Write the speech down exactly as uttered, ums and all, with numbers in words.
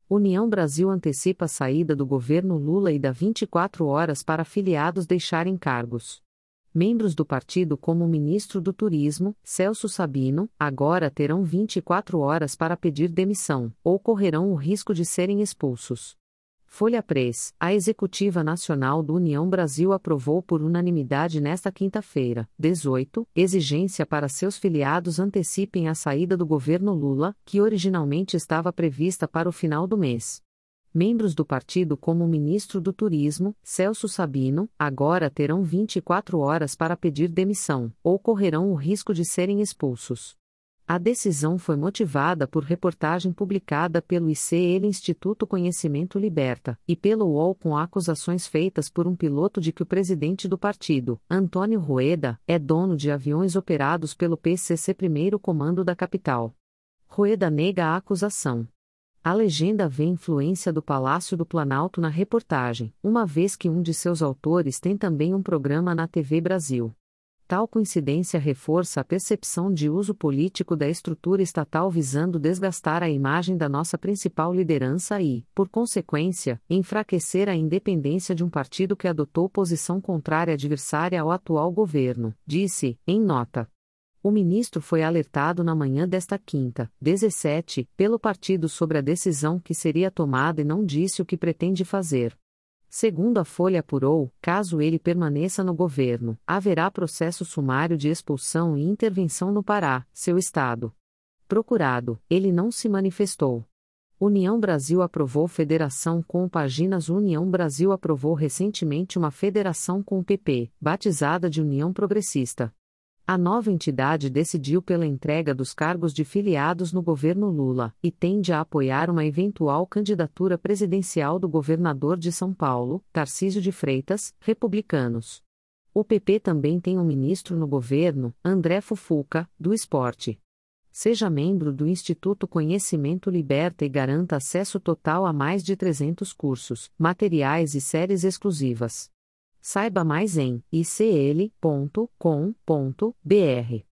União Brasil antecipa a saída do governo Lula e dá vinte e quatro horas para filiados deixarem cargos. Membros do partido como o ministro do Turismo, Celso Sabino, agora terão vinte e quatro horas para pedir demissão, ou correrão o risco de serem expulsos. Folha Press, a Executiva Nacional do União Brasil aprovou por unanimidade nesta quinta-feira, dezoito, exigência para seus filiados antecipem a saída do governo Lula, que originalmente estava prevista para o final do mês. Membros do partido como o ministro do Turismo, Celso Sabino, agora terão vinte e quatro horas para pedir demissão, ou correrão o risco de serem expulsos. A decisão foi motivada por reportagem publicada pelo I C L Instituto Conhecimento Liberta, e pelo U O L com acusações feitas por um piloto de que o presidente do partido, Antônio Rueda, é dono de aviões operados pelo P C C Primeiro Comando da capital. Rueda nega a acusação. A legenda vê influência do Palácio do Planalto na reportagem, uma vez que um de seus autores tem também um programa na T V Brasil. Tal coincidência reforça a percepção de uso político da estrutura estatal visando desgastar a imagem da nossa principal liderança e, por consequência, enfraquecer a independência de um partido que adotou posição contrária adversária ao atual governo, disse, em nota. O ministro foi alertado na manhã desta quinta, dezessete, pelo partido sobre a decisão que seria tomada e não disse o que pretende fazer. Segundo a Folha apurou, caso ele permaneça no governo, haverá processo sumário de expulsão e intervenção no Pará, seu estado. Procurado, ele não se manifestou. União Brasil aprovou federação com o Paginas. União Brasil aprovou recentemente uma federação com o P P, batizada de União Progressista. A nova entidade decidiu pela entrega dos cargos de filiados no governo Lula, e tende a apoiar uma eventual candidatura presidencial do governador de São Paulo, Tarcísio de Freitas, republicanos. O P P também tem um ministro no governo, André Fufuca, do esporte. Seja membro do Instituto Conhecimento Liberta e garanta acesso total a mais de trezentos cursos, materiais e séries exclusivas. Saiba mais em i c l ponto com ponto b r.